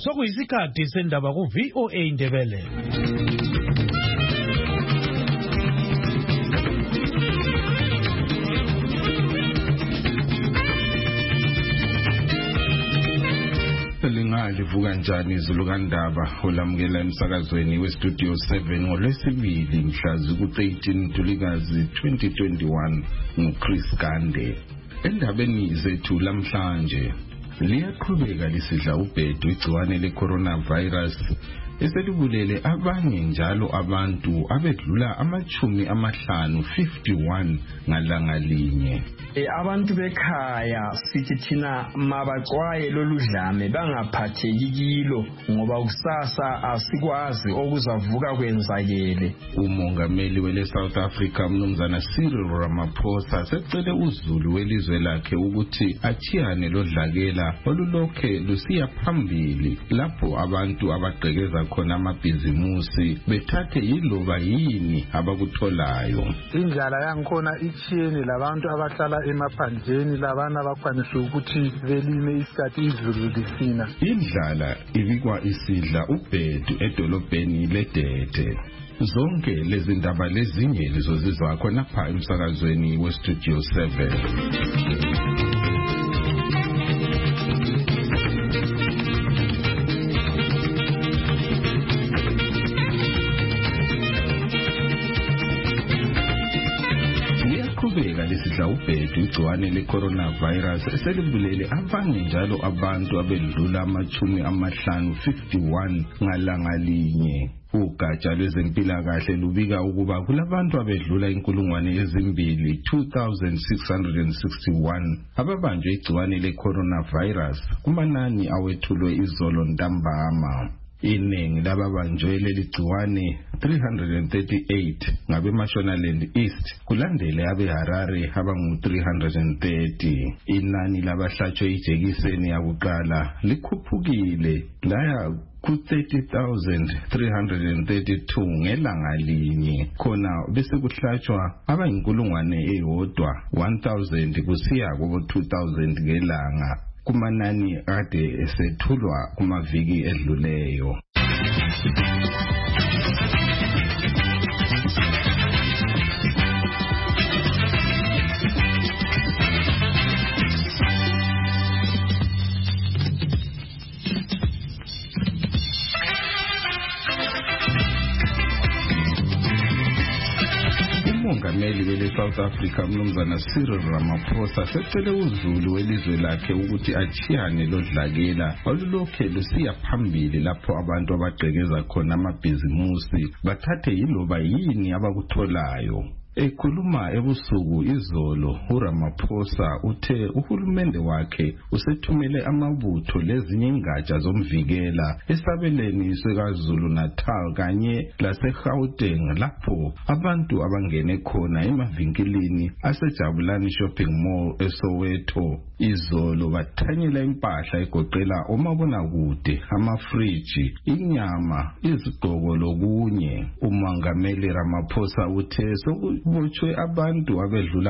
Sokuyisikhathi sendaba ku VOA Indebele. Livuka njani izulu kaNdaba olamukela emsakazweni weStudio 7 ngolwesibili mhla ziku-13 Ntulikazi 2021 nguChris Gande. Endabeni zethu lamhlanje liyaqhubeka lisidla ubhedu igciwane le-coronavirus eselibulele abanye njalo abantu abedlula 51 ngalanga linye. Abantu bekhaya sithi thina mabaxwaye lolu dlame bangaphatheki kilo ngoba kusasa asikwazi okuzavuka kwenzakele. Umongameli wele South Africa Mnumzana Cyril Ramaphosa secele uzulu welizwe lakhe ukuthi achiyane lodlakela olulokhe lusiya phambili lapho abantu abagqekeza khona amabhizimusi bethathe yiloba yini abakutholayo. Indlala yangikhona ichiyene labantu abahlala emaphandleni labana abakwanisa ukuthi belime isikhathi izulu lisina. Indlala ibikwa isidla ubhedu edolobheni leDede. Zonke lezi ndaba lezinye lizozizwa khona pha emsakazweni weStudio 7. Lesidla ubhedu igciwane le-coronavirus eselibulele abanye njalo abantu abedlula 51 ngalanga linye. Ugatsha lwezempilakahle lubika ukuba kulabantu abedlula 2,661 ababanjwe igciwane le-coronavirus kumanani awethulwe izolo ntambama. Iningi lababanjwe leli gciwane 338 ngabeMashonaland East kulandele abeHarare abangu 330. Inani labahlatshwe ijekiseni yakuqala likhuphukile laya ku-30,332 ngelanga linye khona bese kuhlatshwa abayinkulungwane eyodwa 1,000 kusiya ku-2,000 ngelanga kumanani ade esethulwa kumaviki edluleyo. Umongameli wele South Africa Mnumzana Cyril Ramaphosa secele uzulu welizwe lakhe ukuthi achiyane lodlakela olulokhe lusiya phambili lapho abantu abagqekeza khona amabhizimusi bathathe yiloba yini abakutholayo. Ekhuluma ebusuku izolo uRamaphosa uthe uhulumende wakhe usethumele amabutho lezinye ingatsha zomvikela esabeleni seKwaZulu Natal kanye laseGauteng lapho abantu abangene khona emavinkilini aseJabulani Shopping Mall eSoweto. Izolo bathanyela impahla egoqela omabonakude, amafriji, inyama, izigqoko lokunye. Umongameli Ramaphosa uthe kubotshwe abantu abedlula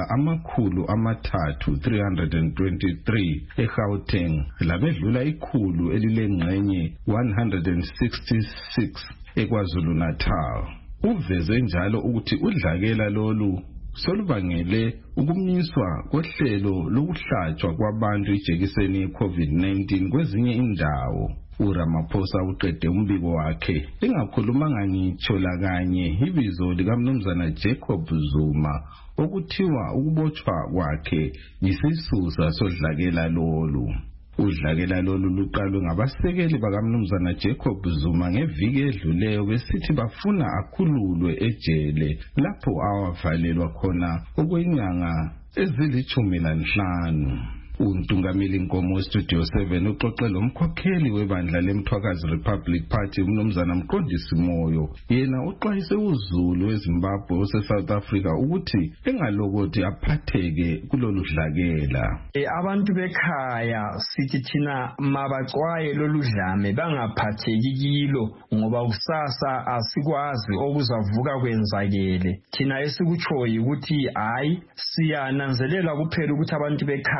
323 eGauteng labedlula 100 elilengxenye 166 eKwaZulu Natal. Uveze njalo ukuthi udlakela lolu solubangele ukumiswa kohlelo lokuhlatshwa kwabantu ijekiseni ye-COVID-19 kwezinye indawo. uRamaphosa uqede umbiko wakhe engakhulumanga ngitsho lakanye ibizo likaMnumzana Jacob Zuma okuthiwa ukubotshwa kwakhe yisisusa sodlakela lolu. Udlakela lolu luqalwe ngabasekeli bakaMnumzana Jacob Zuma ngeviki edluleyo besithi bafuna akhululwe ejele lapho awavalelwa khona okwenyanga ezili-15. Untungameli Nkomo Studio 7 uxoxe lomkhokheli webandla leMthwakazi Republic Party uMnumzana Mqondisi Moyo. Yena uxwayise uzulu weZimbabwe oseSouth Africa ukuthi engalokothi aphatheke kulolu dlakela. Abantu bekhaya sithi thina mabaxwaye lolu dlame bangaphatheki kilo ngoba kusasa asikwazi okuzavuka kwenzakele. Thina esikutshoyo ukuthi hayi siyananzelela kuphela ukuthi abantu bekhaya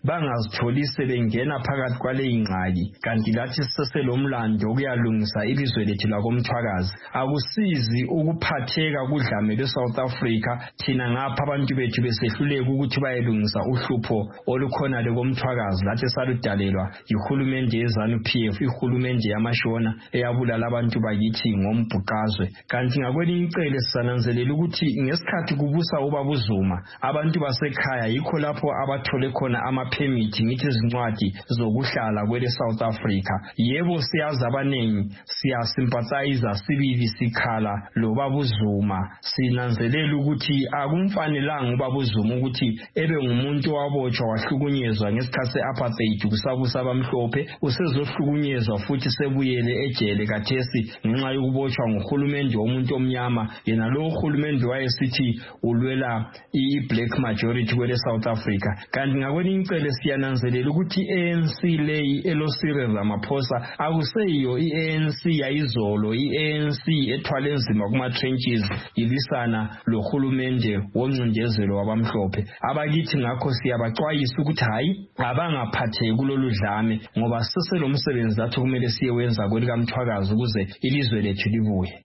bangazitholi sebengena phakathi kwale ingxaki kanti lathi siselomlando ukuyalungisa ilizwe lethu lakomthwakazi. Akusizi ukuphatheka kudlame lweSouth Africa thina ngapha abantu bethu besehluleka ukuthi bayelungisa uhlupho olukhona lekomthwakazi lathi saludalelwa ihulumende yeZANU-PF, ihulumende yamashona eyabulala abantu bakithi ngombhuqazwe. Kanti ngakwelinye icele sisananzelela ukuthi ngesikhathi kubusa ubaba uZuma abantu basekhaya yikho lapho abathole khona amaphemithi ngithi izincwadi zokuhlala kwele South Africa. Yebo siyazi abanengi siyasympathize sibili sikhala lo baba uZuma, sinanzelela ukuthi akumfanelanga ubaba uZuma ukuthi ebe ngumuntu owabotshwa wahlukunyezwa ngesikhathi se-apartheid kusabusa abamhlophe, usezohlukunyezwa futhi sebuyele ejele kathesi ngenxa yokubotshwa nguhulumende womuntu omnyama. Yena lo uhulumende wayesithi ulwela i-black majority kwele South Africa. Kanti ngakwelinye icele siyananzelela ukuthi i-ANC leyi elo Cyril Ramaphosa akuseyiyo i-ANC yayizolo, i-ANC ethwale nzima kuma-trenches ilisana lo hulumende womncindezelo wabamhlophe. Abakithi ngakho siyabaxwayisa ukuthi hayi abangaphatheki kulolu dlame ngoba seselomsebenzi lathi kumele siyewenza kwelikamthwakazi ukuze ilizwe lethu libuye.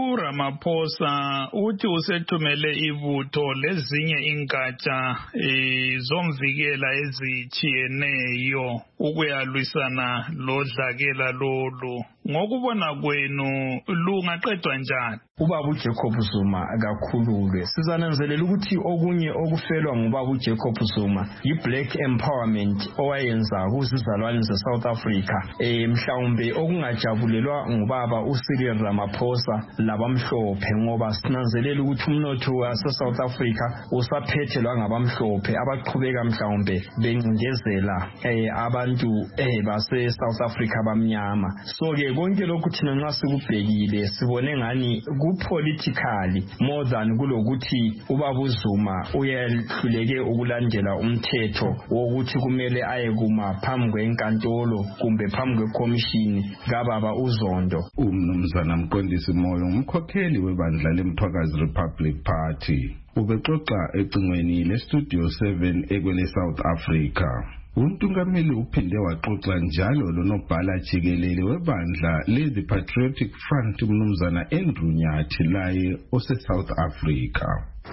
uRamaphosa uthi usethumele ibutho lezinye ingatsha zomvikela ezitshiyeneyo ukuyalwisana lodlakela lolu. Ngokubona kwenu lungaqedwa njani? Ubaba uJacob Zuma akakhululwe. Sizananzelela ukuthi okunye okufelwa ngubaba uJacob Zuma yi-black empowerment owayenza kuzizalwane ze-South Africa. Mhlawumbe okungajabulelwa ngubaba uCyril Ramaphosa labamhlophe ngoba sinanzelela ukuthi umnotho wase-South Africa usaphethelwa ngabamhlophe abaqhubeka mhlawumbe bencindezela abantu base-South Africa bamnyama. So-ke konke lokhu thina nxa sikubhekile sibone ngani ku-politically more than kulokuthi ubaba uZuma uyahluleke ukulandela umthetho wokuthi kumele aye kuma phambi kwenkantolo kumbe phambi kwekomishini kababa uZondo. Umnumzana Mqondisi Moyo, umkhokheli webandla leMthwakazi Republic Party, ubexoxa ecingweni leStudio 7 ekwele South Africa. Untungameli uphinde waxoxa njalo lonobhala jikelele webandla le-The Patriotic Front umnumzana Andrew Nyathi laye ose-South Africa.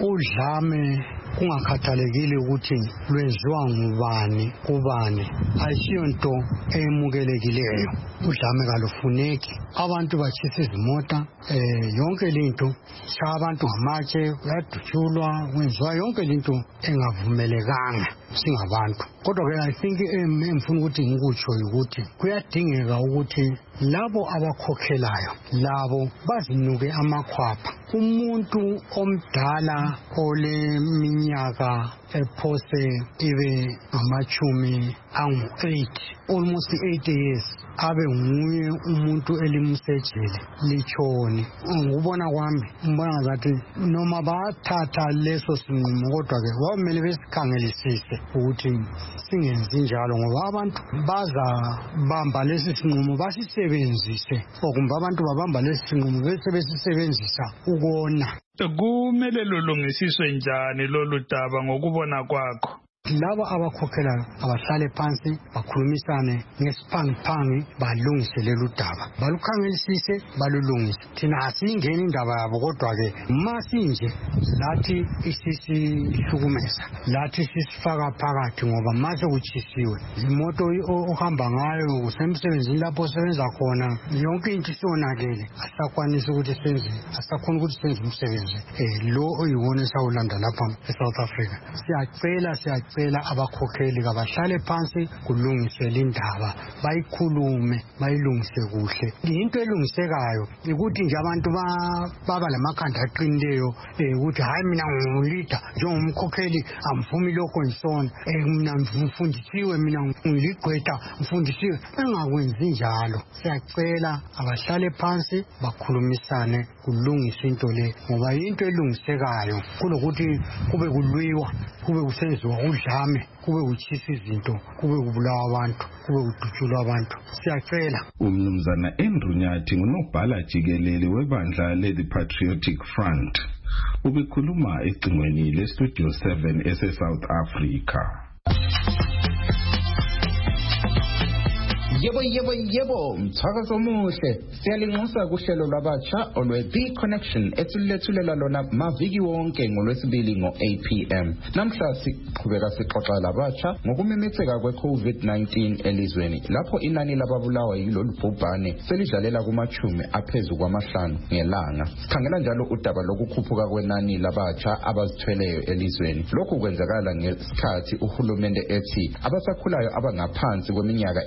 Udlame kungakhathalekile ukuthi lwenziwa ngubani kubani ayisiyo nto emukelekileyo. Udlame kalufuneki, abantu batshisa izimota, yonke linto abantu ngamatshe kuyadutshulwa, kwenziwa yonke linto engavumelekanga singabantu. Kodwa ke I think emfuna ukuthi ngikutsho ukuthi kuyadingeka ukuthi labo abakhokhelayo labo bazinuke amakhwapha. Umuntu omdala oleminyaka ephose ibe ngamachumi angu-8, almost 8 years, abe nguye umuntu elimsejele litshoni. Ngubona kwami mbona ngathi noma bathatha leso sinqumo kodwa ke kwamele besikhangelisise ukuthi singenzi njalo ngoba abantu bazabamba lesi sinqumo basisebenzise okumbe abantu babamba lesi sinqumo bese besisebenzisa ukona. Kumele lulungisiswe njani lolu daba ngokubona kwakho? Laba abakhokhelayo abahlale phansi bakhulumisane ngesiphangiphangi balungise lelu daba, balukhangelisise balulungise. Thina asingeni indaba yabo kodwa ke masinje lathi isisihlukumeza, lathi sisifaka phakathi ngoba mase kuchisiwe imoto ohamba ngayo usemsebenzini lapho osebenza khona yonke into isonakele, asakwanisa ukuthi senze, asakhona ukuthi senze umsebenzi lo oyiwona esawulanda lapha eSouth Africa. Siyacela abakhokheli kabahlale phansi kulungiswe indaba, bayikhulume, bayilungise kuhle. Into elungisekayo ukuthi nje abantu baba lamakhanda aqinileyo ukuthi hayi mina ngumleader njengomkhokheli amvumi lokho ngisona, mina ngifundisiwe, mina ngiligqwetha ngifundisiwe. Engakwenzi njalo. Siyacela abahlale phansi bakhulumisane kulungisa into le ngoba into elungisekayo kulokuthi kube kulwiwa, kube kusenziwa udlame, kube kuchisa izinto, kube kubulawa abantu, kube kudutshulwa abantu. Siyacela. Umnumzana Andrew Nyathi ngunobhala jikelele webandla le-The Patriotic Front ubekhuluma ecingweni leStudio 7 ese-South Africa. Yebo, mthakazo omuhle. Siyalinxusa kuhlelo lwabatsha olwe-The Connection ethulethulela lona maviki wonke ngolwesibili ngo-8 p.m. Namhla siqhubeka sixoxa labatsha ngokumemetheka kwe-COVID-19 elizweni. Lapho inani lababulawa yilolu bhubhane selidlalela kumachumi aphezu kwamahlanu ngelanga. Sikhangela njalo udaba lokukhuphuka kwenani labatsha abazithweleyo elizweni. Lokhu kwenzakala ngesikhathi uhulumende ethi abasakhulayo abangaphansi kweminyaka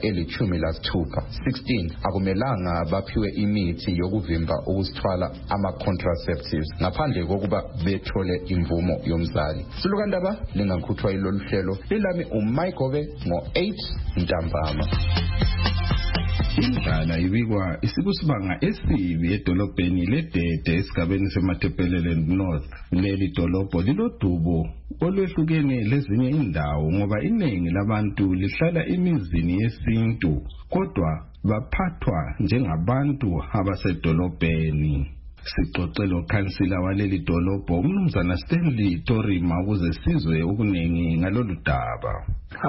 eli-16 akumelanga baphiwe imithi yokuvimba ukuzithwala ama-contraceptives ngaphandle kokuba bethole imvumo yomzali. Silukandaba lingakhuthwa ilolu hlelo lilami uMayigobe ngo-8 ntambama. Indlala ibikwa isikusibanga esibi edolobheni leDede esigabeni seMathepelele North. Leli dolobho lilodubo olwehlukene lezinye indawo ngoba iningi labantu lihlala emizini yesintu kodwa baphathwa njengabantu abasedolobheni. Sixoxelo kansila waleli dolobho umnumzana Stanley Torima ukuze sizwe okuningi ngalolu daba.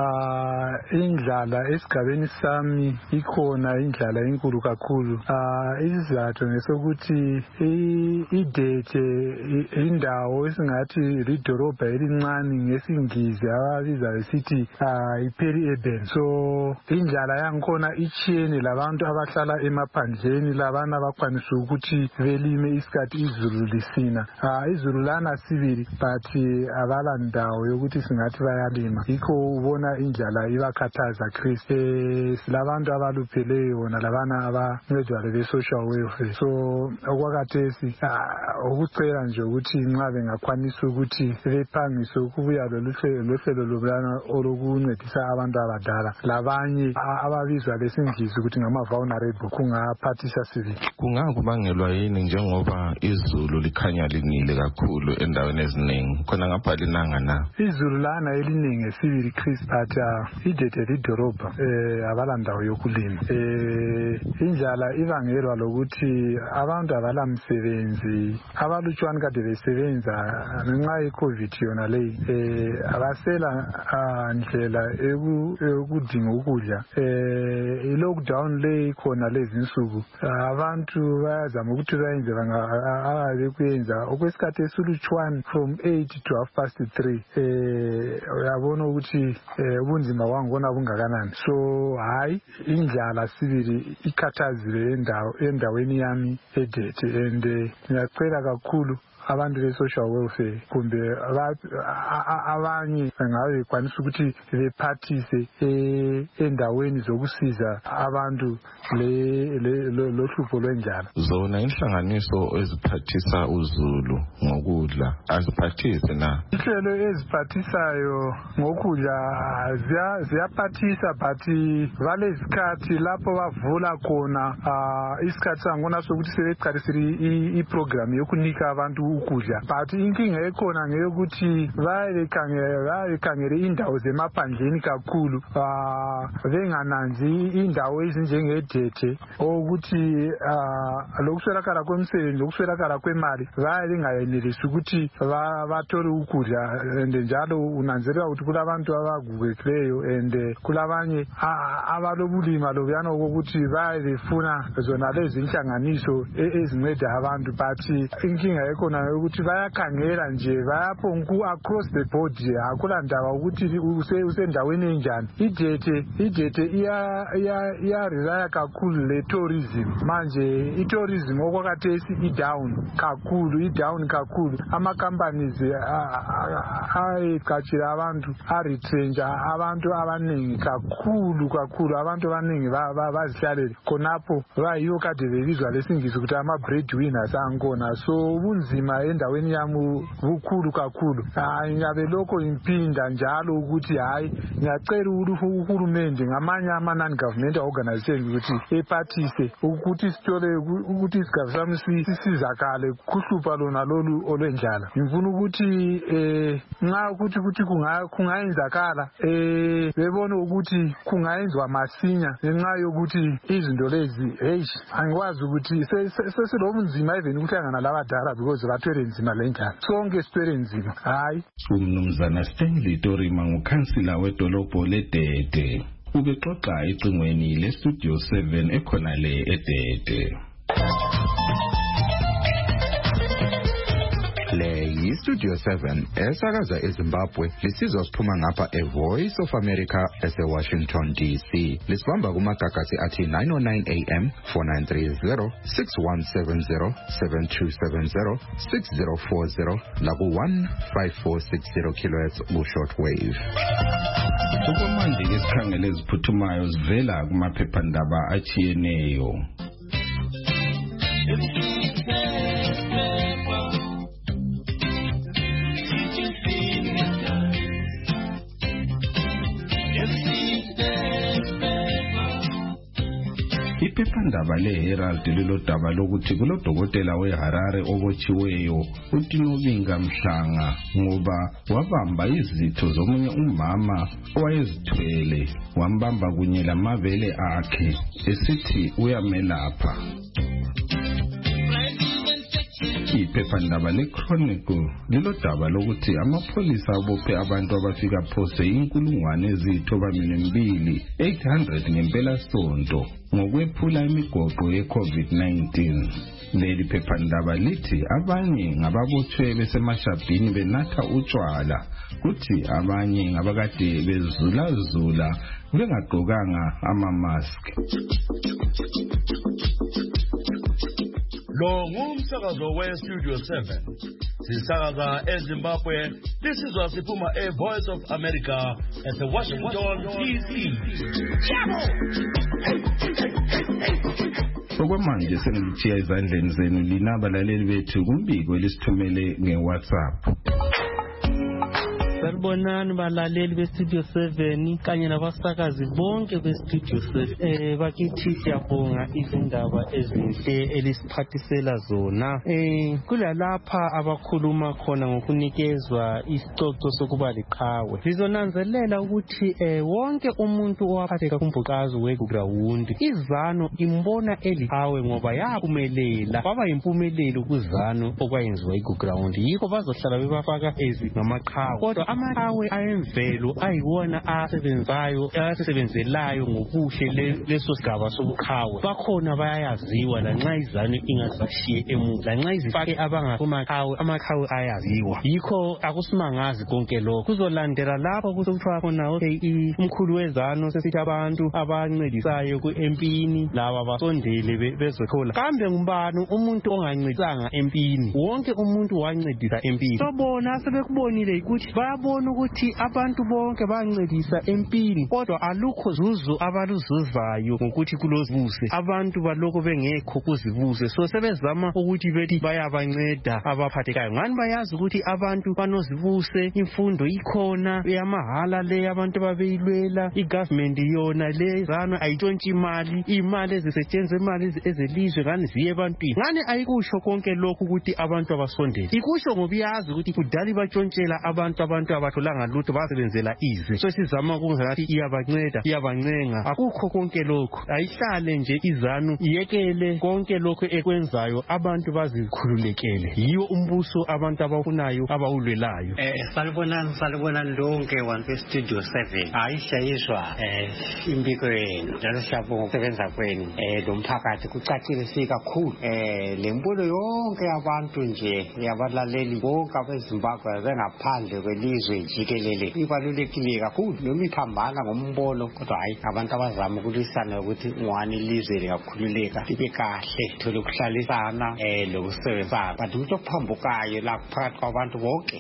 Indlala esigabeni sami ikhona indlala enkulu kakhulu. Isizathu ngesokuthi iDede indawo esingathi lidolobha elincane ngesingisi ababiza besithi i-peri-urban. So indlala yankhona itshiyene labantu abahlala emaphandleni labana abakwanisa ukuthi belime isikhathi izulu lisina. Izulu lana sibili but abala ndawo yokuthi singathi bayalima. Yikho indlala ibakhathaza Chris. Silabantu abalupheleyo wona labana abancedwa be-social welfare. So okwakathesi ukucela nje ukuthi nxa bengakwanisa ukuthi bephangise ukubuya lohlelo lobulana olokuncedisa abantu abadala labanye ababizwa lesingisi ukuthi ngama-vulnerable kungaphathisa sibili. Kungakubangelwa yini njengoba izulu likhanya linile kakhulu endaweni eziningi khona ngapha linanga na? Izulu lana eliningi sibili Chris but iDede lidolobha abala ndawo yokulima. Indlala ibangelwa lokuthi abantu abala msebenzi abalutshwana kade besebenza ngenxa ye-COVID yona leyi abasela ndlela ekudinga ukudla. I-lockdown leyi khona lezi nsuku abantu bayazama ukuthi bayenze ababekuyenza okwesikhathi esilutshwana from 8 to 3:30. Uyabona ukuthi ubunzima wangona bungakanani. So hayi indlala sibili ikhathazile endaweni yami eDede and ngiyacela kakhulu abantu be-social welfare kumbe abanye bangabe bekwanisa ukuthi bephathise endaweni zokusiza abantu lohlupho lwendlala. Zona inhlanganiso eziphathisa uzulu ngokudla aziphathise na? Inhlelo eziphathisayo ngokudla ziyaphathisa but valezikhathi lapho bavula khona isikhathi sangona sokuthi sebeqalisile iprogram yokunika abantu ukudla but inkinga ekhona ngeyokuthi bayekhangele indawo zemaphandleni kakhulu bengananzi indawo ezinjengeDede ukuthi lokuswelakala kwemisebenzi lokuswelakala kwemali bengayenelisi ukuthi bathole ukudla and njalo unanzelela ukuthi kulabantu abagugekileyo and kulabanye abalobulima lobuyana okokuthi befuna zona lezi inhlanganiso ezinceda abantu but inkinga ekhona ukuthi bayakhangela nje bayaphonku across the board akula ndaba ukuthi usendaweni enjani. iDede iya kakhulu le tourism manje itourism okwakathesi idown kakhulu ama-companies ayecatshira abantu aretrenja abantu abaningi kakhulu abantu abaningi bazihlalele khonapho bayiyo kade bebizwa lesingisi ukuthi ama-breadwinners angkhona. So ubunzima endaweni yami bukhulu kakhulu. Ngiyabe lokho impinda njalo ukuthi hayi ngiyacela uhulumende ngamanye ama-non-governmental organizations ukuthi ephathise ukuthi sithole ukuthi isigaba sami sisizakale kuhlupha lona lolu olwendlala. Ngifuna ukuthi nxa ukuthi kungayenzakala bebone ukuthi kungayenzwa masinya ngenxa yokuthi izinto lezi angikwazi ukuthi sesilobunzima even ukuhlangana labadala because bathwele nzima lenjalo sonke sithwele nzima. Hayi umnumzana Stanley Torima ngukhansila wedolobho leDede. ubexoxa ecingweni leStudio 7 ekhonale eDede. Le yiStudio 7 esakaza eZimbabwe lisizwa siphuma ngapha eVoice of America eseWashington DC. Lisibamba kumagagasi athi 909 AM 4930 6170 7270 6040 laku 15460 kHz ku-shortwave. Okwamanje ke sikhangele eziphuthumayo zivela kumaphephandaba achiyeneyo. Iphephandaba leHerald lilodaba lokuthi kulodokotela weHarare obotshiweyo uTinobinga Mhlanga ngoba wabamba izitho zomunye umama owayezithwele wambamba kunye lamabele akhe esithi uyamelapha. Iphephandaba leChronicle lilodaba lokuthi amapholisa abophe abantu abafika phose 9,800 ngempela sonto ngokwephula imigoqo yeCovid-19. Leli phephandaba lithi abanye ngababotshwe besemashabhini benatha utshwala kuthi abanye ngabakade bezulazula bengagqokanga ama-mask. Lo ngumsakazo weStudio 7. Sisakaza eZimbabwe. This is wasiphuma eVoice of America at the Washington DC. Okwamanje sengilithiya ezandleni zenu linabalaleli bethu kumbiko lisithumele ngeWhatsApp. Sanibonani balaleli beStudio 7 kanye nabasakazi bonke beStudio 7. Bakithi siyabonga izindaba ezinhle elisiphathisela zona. Kulalapha abakhuluma khona ngokunikezwa isicoco sokuba liqhawe. Sizonanzelela ukuthi wonke umuntu owaphatheka kumbhuqazo weGrawundi izano imbona eliqhawe ngoba yaphumelela. Baba impumelelo kuzano okwayenziwa iGrawundi. Yikho bazohlala bebafaka ezingamaqhawe. Kodwa amaqhawe ayemvelo ayiwona asebenzelayo ngobuhle leso sigaba sobuqhawe. Bakhona bayayaziwa lanxa izano ingazashiye emuva. Lanxa izifake abangakumaqhawe amaqhawe ayaziwa. Yikho akusimangazi konke lokho. Kuzolandela lapho kusokuthiwa khona umkhulu wezano sesithi abantu abancedisayo kuempini laba basondele bezothola. Kambe ngubani umuntu ongancedisanga empini? Wonke umuntu wancedisa empini. Sobona sebekubonile ukuthi bayabona ukuthi abantu bonke bancedisa empini kodwa alukho zuzu abaluzuzayo ngokuthi kulozibuse. Abantu baloko bengekho kuzibuse. So sebezama ukuthi bethi bayabanceda abaphathekayo. Ngani bayazi ukuthi abantu banozibuse, imfundo ikhona yamahala le abantu babeyilwela, igovernment yona le zana ayitshontshe imali ezisetshenziswa imali ezelizwe ngani ziye ebantwini. Ngani ayikusho konke lokhu ukuthi abantu abasondele. Ikusho ngoba iyazi ukuthi kudala batshontsela abantu abatholanga lutho basebenzela izwe. So sizama ukungathi iyabanceda iyabancenga. Akukho konke lokho. Ayihlale nje izanu iyekele konke lokho ekwenzayo abantu bazikhululekele. Yiyo umbuso abantu abafunayo abawulwelayo. Salibonani lonke wanke Studio 7. Ayishayishwa imbiko yenu. Njalo siyabonga ukusebenza kwenu. Lomphakathi kucacile sikakhulu. Lempulo yonke abantu nje yabalaleli bonke abeZimbabwe bengaphandle kwelizwe jikelele ibalulekile kakhulu. Noma iphambana ngombono kodwa hayi abantu abazama ukulwisana ukuthi ngwani ilizwe liyakhululeka libe kahle thola ukuhlalisana lokusebenzana. Kanti umuntu ophambukayo la phakathi kwabantu bonke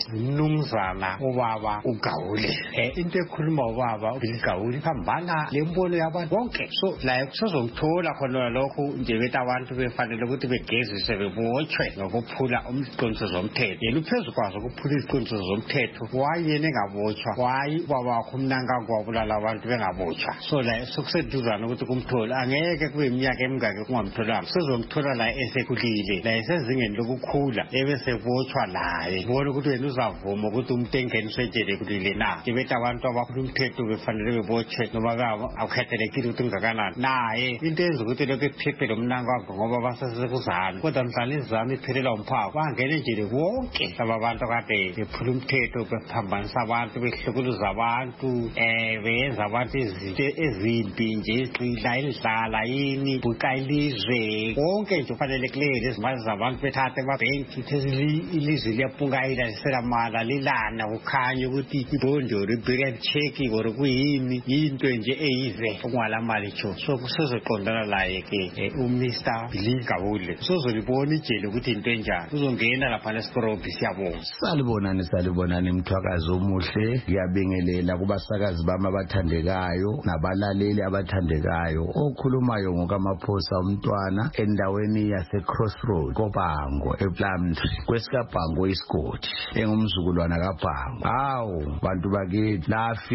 umnumzana ubaba uGawule. Into ekhuluma ubaba uGawule iphambana lembono yabantu bonke. So la kusozongithola khona lokho nje bethi abantu befanele ukuthi begezise bebotshwe ngokuphula umqondiso zomthetho. Yena uphezulu kwazo ukuphula iziqondiso zomthetho. Wayena engabotshwa baba wakho umnanga kwabulala abantu bengabotshwa. So la sokuseduzana ukuthi kumthola angeke kube iminyaka emingaki kungamtholanga. Sizomthola la esekulile la esezingeni lokukhula ebesebotshwa laye. Ubona ukuthi wena uzavuma ukuthi umuntu engeniswe ejele kulile na. Bethi abantu abaphula umthetho befanele bebotshwe noma akukhethelekile ukuthi ungakanani. Naye into enza ukuthi lokho ephephe lo mnanga wakho ngoba basesekuzana. Kodwa mhlawumbe izami iphelela umphako bangene nje wonke laba bantu kade bephula umthetho izinto bephambanisa abantu behlukuluza abantu beyenza abantu izinto ezimbi nje igxila indlala yini buka ilizwe konke nje kufanelekileyo lezimali zabantu bethatha emabhenki ilizwe liyapunga selamala lilana ukhanya ukuthi ibhondo ribheka check or kuyini into nje eyive okwala mali cho so kusezoqondana laye ke uMr Billy Gawule sozolibona ijele ukuthi into enjani uzongena lapha nesikrobi siyabonga salibonani Mthwakazi omuhle ngiyabingelela kubasakazi bami abathandekayo nabalaleli abathandekayo okhulumayo ngokaMaphosa umntwana endaweni yase Crossroad Kobango ePlumtree kwesikabhango isigodi engumzukulwana kaBhango hawu bantu bakithi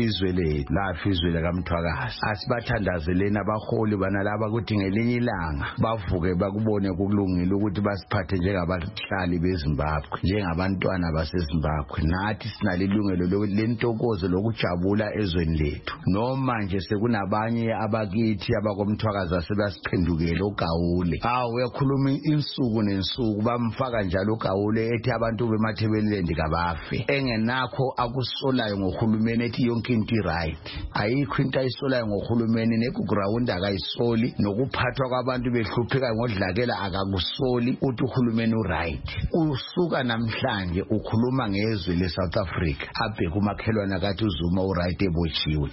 lafizwe lakaMthwakazi asibathandazeleni abaholi banalaba ukuthi ngelinye ilanga bavuke bakubone kulungile ukuthi basiphathe njengabahlali beZimbabwe njengabantwana baseZimbabwe nathi sinalilungelo lentokozo lokujabula ezweni lethu noma nje sekunabanye abakithi abakoMthwakazi asebasiphendukele uGawule uyakhuluma insuku nensuku bamfaka njalo uGawule ethi abantu bemathebelelendi kabafe engenakho akusolayo ngohulumeni ethi yonke into right ayikho into ayisolayo ngohulumeni neground akayisoli nokuphathwa kwabantu behlupheka ngodlakela akakusoli uthi uhulumeni uright usuka namhlanje ukhuluma ngezwe leSouth Africa abheka umakhelwana kathi uZuma uright ebotshiwe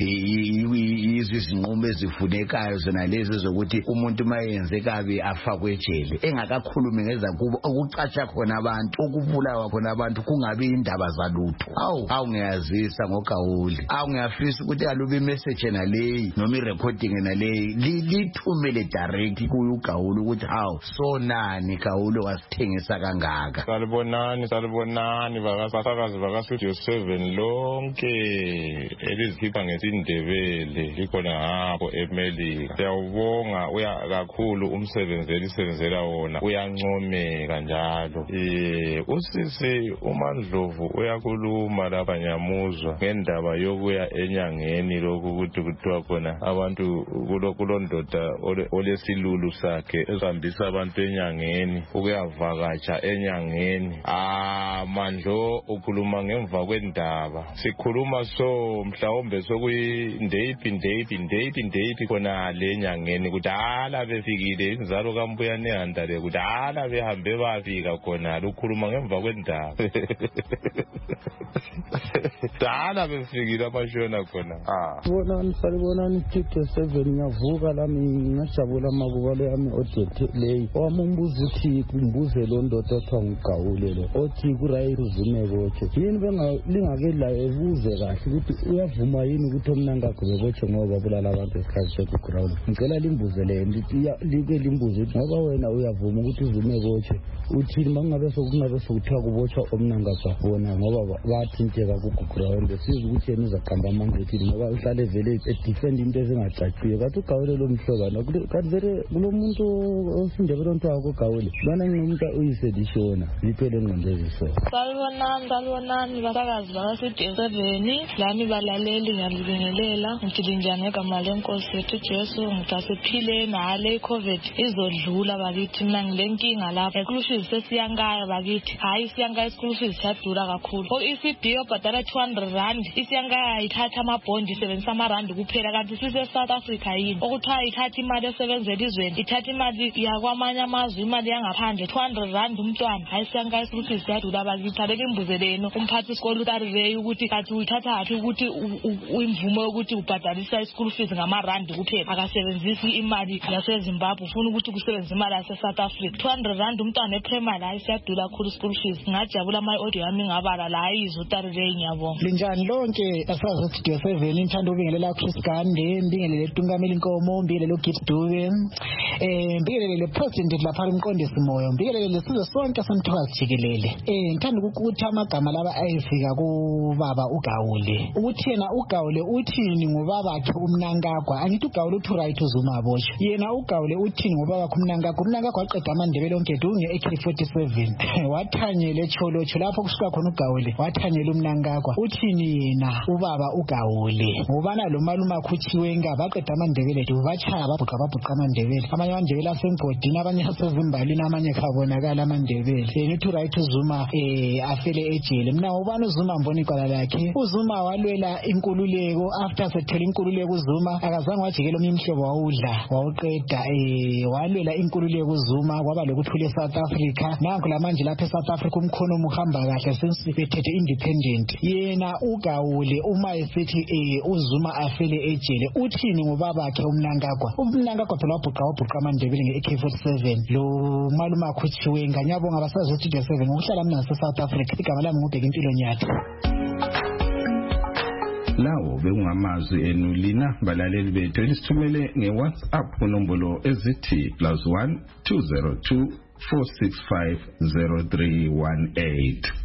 izwi izinqumo ezifunekayo zona lezi zokuthi umuntu mayenze kabi afakwe ejele engakakhulumi ngeza kubo ukucatsha khona abantu ukubulawa khona abantu kungabi indaba zalutho awu ngiyazisa ngoGawule ngiyafisa ukuthi alubi message naleyi noma irecording naleyi lithumele direct kuGawule ukuthi sonani Gawule wasithengisa kangaka salibonani bakasakazi bakaStudio 7 lonke elizikhipha ngesindebele likhona ngapho eMelika siyawubonga uya kakhulu umsebenzi elisebenzela wona uyancomeka njalo usisi uMandlovu uyakhuluma lapha nyamuzwa ngendaba yokuya enyangeni lokhu ukuthi kuthiwa khona abantu kulondoda olesilulu sakhe ezihambisa abantu enyangeni ukuyavakatsha enyangeni Mandlo ukhuluma ngemva kwendaba sikhuluma mhlawumbe sokuyindeyiphi khona lenyangeni kudala befikile inzalo kaMbuya nehandale kudala behambe bafika khona ukhuluma ngemva kwendaba dala befikile abashona khona salibonani Studio 7 ngiyavuka lami ngajabula amabukalo yami odethelei wamumbuza uthi kumbuze lo ndoda othiwa nguGawule lo othi kurayiri uzimebotshe yini lingake la ebuze kahle ukuthi uyavuma yini ukuthi omnangagwe bebotshe ngoba bulala abantu esikhathi sokuground ngicela limbuze le like limbuze ukuthi ngoba wena uyavuma ukuthi uzimebotshe uthini mangabe sokuthiwa kubotshwa omnangagwe bona ngoba bathinteka kuground siza ukuthi yena uzaqamba amanga ethi ngoba uhlale vele edefend into ezingacaciyo kathi uGawule lo mhlobana kathi vele kulo muntu osindebele ontwa kuGawule lana ngimuntu uyisedishona liphele ngqondo eziso salibonani basakazi bakaStudio 7 lani balaleli ngiyalibingelela ngilinjani egama lenkosi yethu Jesu ngitasiphile nale iCovid izodlula bakithi mina ngilenkinga lapha ekulushisi sesiyankaya bakithi hayi siyankaya isikulushisi siyadura kakhulu iCD obhadala 200 rand isiyankaya ithatha amabhondi isebenzisa amarandi kuphela kanti sise South Africa yini okuthiwa ithatha imali esebenzela izweni ithatha imali yakwamanye amazwe imali yangaphandle 200 rand umntwana hayi siyankaya isikulushisi siyadura bakithi aleke imbuzeleno umphathi isikole utarivey ukuthi kathi uyithatha hathi ukuthi imvumo yokuthi ubhadalisa isikulu fees ngamarandi kuphela akasebenzisi imali yaseZimbabwe ufuna ukuthi kusebenza imali yaseSouth Africa 200 rand umntwana eprimary hayi siyadula kakhulu isikulu fees ngajabula my audio yami ngabala la izotarivey ngiyabonga linjani lonke asazi Studio 7 ngithanda ubingelela Chris Gande mbingelele Tungameli Inkomo mbingelele uGift Dube mbingelele president lapha uMqondisi Moyo mbingelele lesizwe sonke samthwakazi jikelele ngithanda ukuthi amagama laba ayifika kubaba uGawule uthi yena uGawule uthini ngobaba wakhe uMnangagwa angithi uGawule uthi right uZuma botshe yena uGawule uthini ngobaba wakhe uMnangagwa waqeda amandebele onke dunge AK47 wathanyela eCholocho lapho kusuka khona uGawule wathanyela uMnangagwa uthini yena ubaba uGawule ngobana lo malume akhuthiwe ngaba baqeda amandebele bachaya babhuqa amandebele amanye amandebele asemgodini abanye asezimbalini amanye khabonakala amandebele nithi right uZuma afele ejele. Mina ubani uZuma mbona iqala lakhe. uZuma walwela inkululeko, after sethela inkululeko uZuma akazange wajikela omnye umhlobo wawuqeda walwela inkululeko uZuma kwaba lokuthula eSouth Africa. Nanku lamanje lapha eSouth Africa umkhono umuhamba kahle since bethethe independent. Yena uGawule uma esithi uZuma afele ejele uthini ngobabakhe umnankagwa phela wabhuqa amandebele nge-AK47 lo maluma khuthiwe nganyabonga abasazi Studio 7 ngokuhlala mina nase-South Africa. Igama lami ngubheka impilo Nyathi. Lawo bekungamazwi enu lina balaleli bethu elisithumele nge-WhatsApp kunombolo ezithi +1 202 465 0318.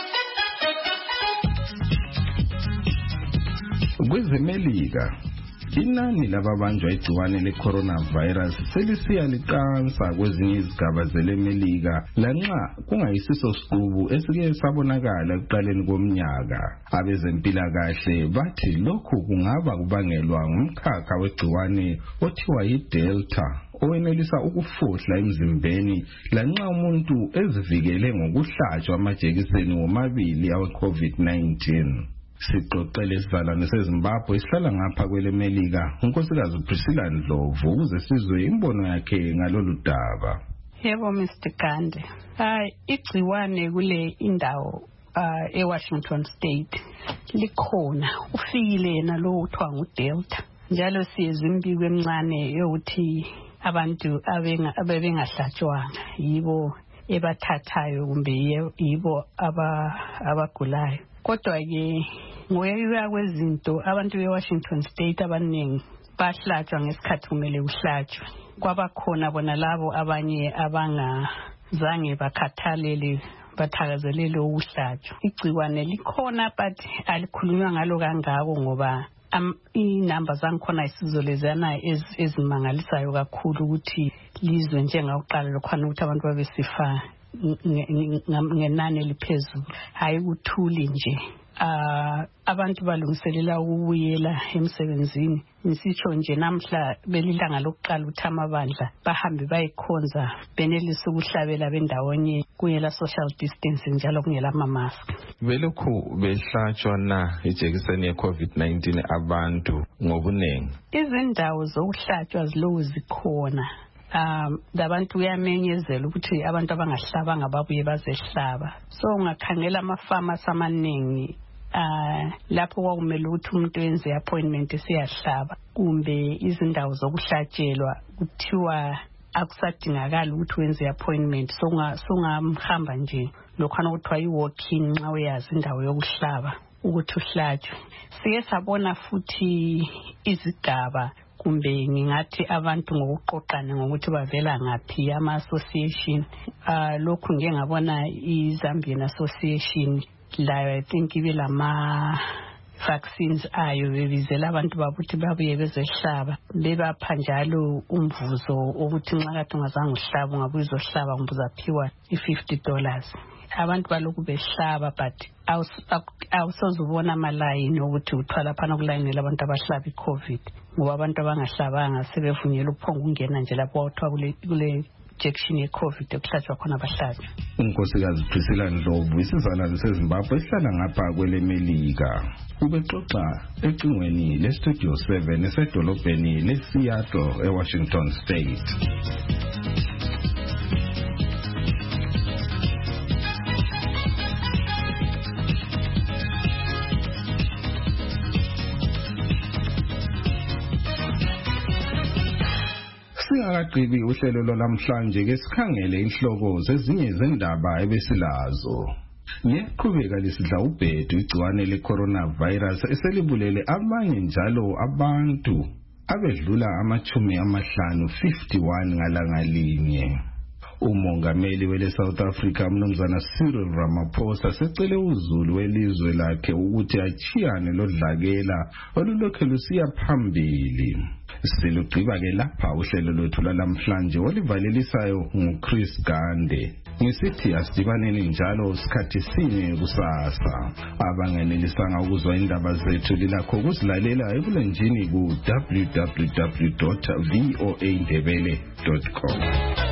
Kwezemelika inani lababanjwa igciwane le-coronavirus selisiya liqansa kwezinye izigaba zelemelika lanxa kungayisiso siqubu esike sabonakala ekuqaleni komnyaka. Abezempilakahle bathi lokhu kungaba kubangelwa ngumkhakha wegciwane othiwa yi-Delta owenelisa ukufuhla emzimbeni lanxa umuntu ezivikele ngokuhlatshwa amajekiseni womabili awe-COVID-19. Sixoxele isizalwane seZimbabwe esihlala ngapha kwelemelika unkosikazi Priscilla Ndlovu ukuze sizwe imbono yakhe ngalolu daba. Yebo Mr. Gande. Igciwane kule indawo eWashington State likhona. Ufikile yena lo uthiwa nguDelta. Njalo siyezwe imbiko emncane yokuthi abantu abebengahlatshwanga yibo ebathathayo kumbe yibo abagulayo. Kodwa ke ngokuya kwezinto abantu beWashington State abaningi bahlatshwa ngesikhathi kumele kuhlatshwe. Kwabakhona bona labo abanye abangazange bakhathalele bathakazelele ukuhlatshwa. Igciwane likhona but alikhulunywa ngalo kangako ngoba inamba zangikhona isizolezana ezimangalisayo kakhulu ukuthi lizwe njengakuqala lokhwana ukuthi abantu babesifa ngenani eliphezulu. Hayi kuthuli nje. Abantu balungiselela ukubuyela emsebenzini. Nisitsho nje namhla belilanga lokuqala ukuthi amabandla bahambe bayikhonza benelisa ukuhlabela bendawonye kungela social distancing njalo kungela ama-mask. Belokhu behlatshwa na ijekiseni ye-COVID-19 abantu ngobunengi? Izindawo zokuhlatshwa ziloku zikhona. Abantu uyamenyezela ukuthi abantu abangahlabanga babuye bazehlaba. So ungakhangela ama-pharmacy amaningi lapho kwakumele ukuthi umuntu wenze appointment esiyahlaba kumbe izindawo zokuhlatshelwa kuthiwa akusadingakala ukuthi wenze appointment. So ungamhamba nje lokhana kuthiwa i-walk-in nxa uyazi indawo yokuhlaba ukuthi uhlatshwe. Sike sabona futhi izigaba kumbe ngingathi abantu ngokuqoqana ngokuthi bavela ngaphi ama-association. Lokhu ngeke ngabona i-Zambian Association layo I think ibelama vaccines ayo bebizela abantu babuthi babuye bezehlaba bebapha njalo umvuzo ukuthi nxa kade ungazange uhlaba ungabuye uzohlaba ngibuzaphiwa $50. Abantu balokhu behlaba but awusozubona amalayini ukuthi uthwala phana kulayinela abantu abahlaba i-COVID ngoba abantu abangahlabanga sebevunyelwa ukuphonga ungena nje lapho kwathiwa kule injection ye-COVID ekuhlatshwa khona abahlatshwa. Unkosikazi Priscilla Ndlovu isizalwane seZimbabwe esihlala ngapha kwelemelika ubexoxa ecingweni leStudio 7 esedolobheni leSeattle eWashington State. Singakagqibi uhlelo lwamhlanje ke sikhangele inhloko zezinye zendaba ebesilazo. Ngeqhubeka lisidla ubhedu igciwane le-coronavirus eselibulele abanye njalo abantu abedlula 51 ngalanga linye. Umongameli wele South Africa Mnumzana Cyril Ramaphosa secele uZulu welizwe lakhe ukuthi achiyane lodlakela olulokhu lusiya phambili. Silugqiba ke lapha uhlelo lwethu lamhlanje olivalelisayo nguChris Gande. Ngisithi asidibaneni njalo isikhathi sinye kusasa. Abangenelisanga ukuzwa indaba zethu lilakho ukuzilalela ebulenjini ku www.voaindebele.com.